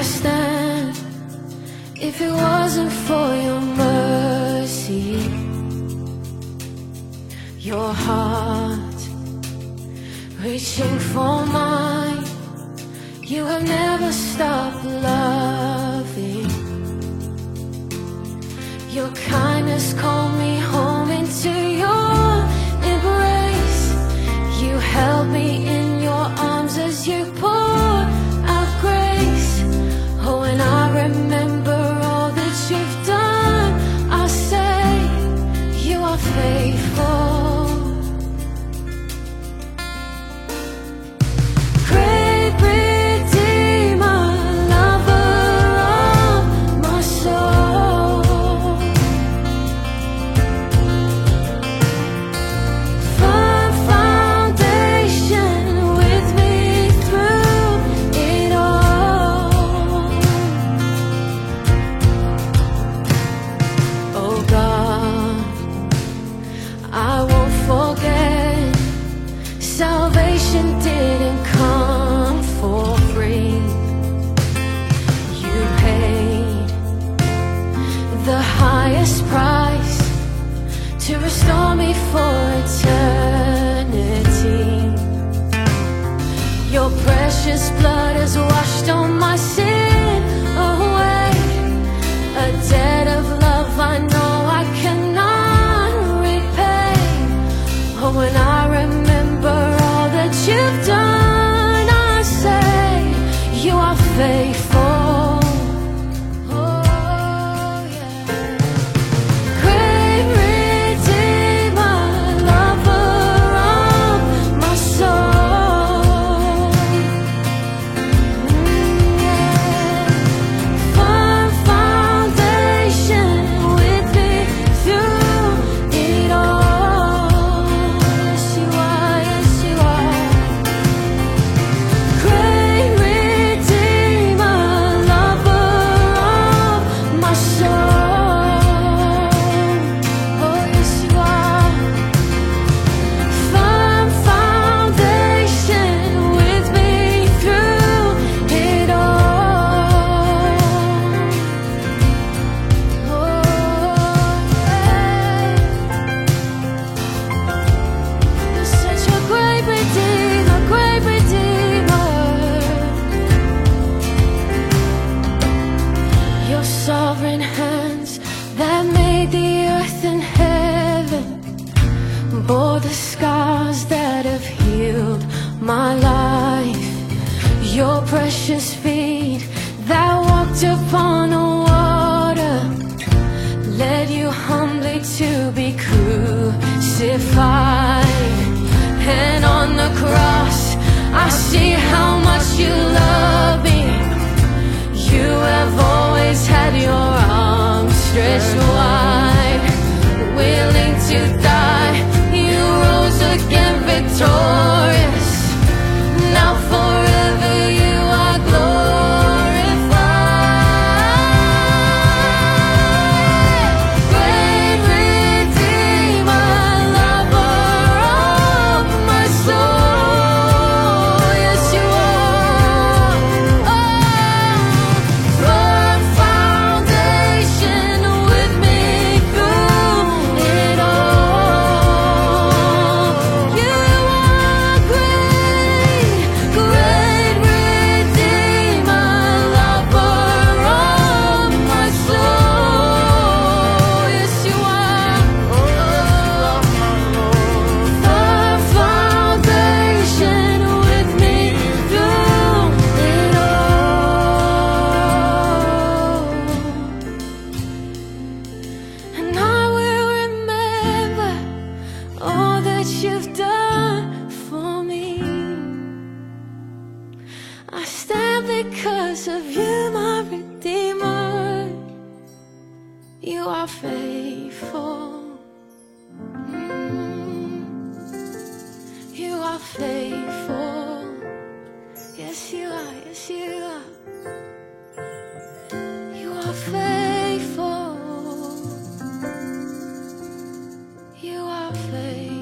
I stand if it wasn't for your mercy? Your heart reaching for mine. You have never stopped loving. Your kindness called me home into your embrace. You held me in your arms as you poured out grace. Oh, when I remember all that you've done, I say you are faithful. Salvation didn't come for free. You paid the highest price to restore me for eternity. Your precious blood has washed all my sin away. A debt of love I know I cannot repay. Oh, when I remember all that you've done, I say you are faithful. Oh, yeah. Great Redeemer, lover of my soul. Yeah. Firm foundation with me through it all. Yes, you are, yes, you are. Great Redeemer, lover of my soul. Oh, yes, you are. Firm foundation with me through it all. Oh, you're such a great Redeemer, great Redeemer. Your sovereign hands that made the earth and heaven bore the scars that have healed my life. Your precious feet that walked upon the water led you humbly to be crucified. And on the cross I see how much you love me. You have always had your arms stretched wide, willing to die. You rose again victorious. Now forever you are glorified. Great Redeemer, lover of my soul. Yes, you are. Firm foundation with me through it all. You are great, great Redeemer, lover of my soul. Yes, you are. Firm foundation with me through it all. And I will remember all that you've done for me. I stand because of you, my Redeemer. You are faithful. You are faithful. Yes, you are. Yes, you are. You are faithful. You are faithful.